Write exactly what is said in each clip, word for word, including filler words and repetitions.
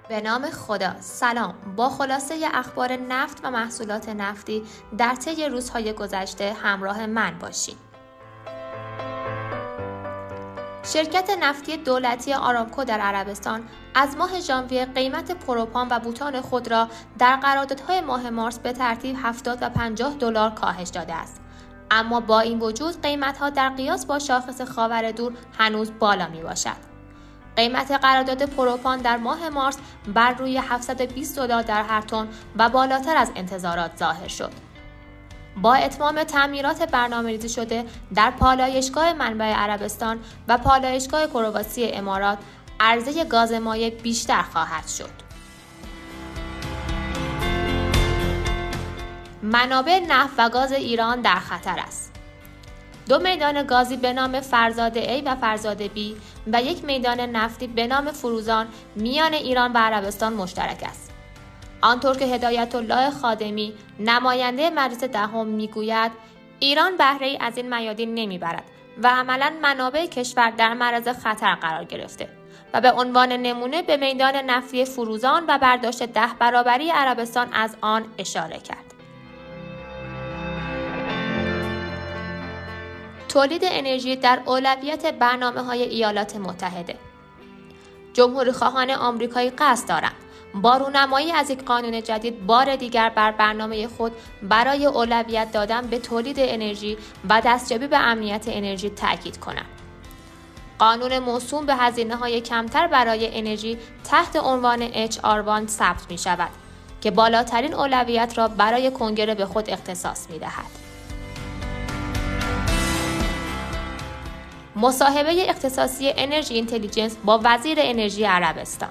به نام خدا. سلام. با خلاصه اخبار نفت و محصولات نفتی در طی روزهای گذشته همراه من باشید. شرکت نفتی دولتی آرامکو در عربستان از ماه ژانویه قیمت پروپان و بوتان خود را در قراردادهای ماه مارس به ترتیب هفتاد و پنجاه دلار کاهش داده است. اما با این وجود قیمت‌ها در قیاس با شاخص خاور دور هنوز بالا می‌باشد. قیمت قرارداد پروپان در ماه مارس بر روی هفتصد و بیست دلار در هر تن و بالاتر از انتظارات ظاهر شد. با اتمام تعمیرات برنامه‌ریزی شده در پالایشگاه منبع عربستان و پالایشگاه کرواسی امارات، عرضه گاز مایع بیشتر خواهد شد. منابع نفت و گاز ایران در خطر است. دو میدان گازی به نام فرزاده A و فرزاده B و یک میدان نفتی به نام فروزان میان ایران و عربستان مشترک است. آنطور که هدایت الله خادمی نماینده مجلس دهم میگوید ایران بهره‌ای از این میادین نمیبرد و عملاً منابع کشور در معرض خطر قرار گرفته و به عنوان نمونه به میدان نفتی فروزان و برداشت ده برابری عربستان از آن اشاره کرد. تولید انرژی در اولویت برنامه‌های ایالات متحده. جمهوری‌خواهان آمریکایی قصد دارند با رونمایی از یک قانون جدید بار دیگر بر برنامه خود برای اولویت دادن به تولید انرژی و دستیابی به امنیت انرژی تاکید کنند. قانون موسوم به هزینه‌های کمتر برای انرژی تحت عنوان اچ آر یک ثبت می‌شود که بالاترین اولویت را برای کنگره به خود اختصاص می‌دهد. مصاحبه اختصاصی انرژی اینتلیجنس با وزیر انرژی عربستان.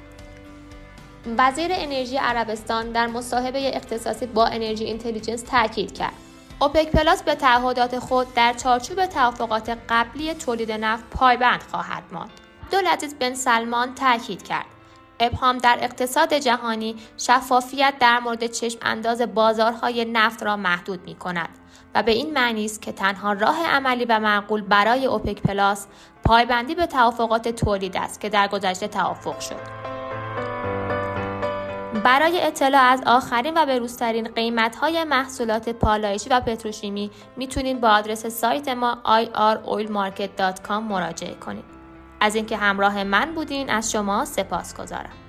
وزیر انرژی عربستان در مصاحبه اختصاصی با انرژی اینتلیجنس تاکید کرد اوپک پلاس به تعهدات خود در چارچوب توافقات قبلی تولید نفت پایبند خواهد ماند. عبدالعزیز بن سلمان تاکید کرد ابهام در اقتصاد جهانی شفافیت در مورد چشم انداز بازارهای نفت را محدود می کند و به این معنی است که تنها راه عملی و معقول برای اوپک پلاس پایبندی به توافقات تولید است که در گذشته توافق شد. برای اطلاع از آخرین و بروزترین قیمت‌های محصولات پالایشی و پتروشیمی میتونید با آدرس سایت ما آی آر اویل مارکت دات کام مراجعه کنید. از اینکه همراه من بودین از شما سپاسگزارم.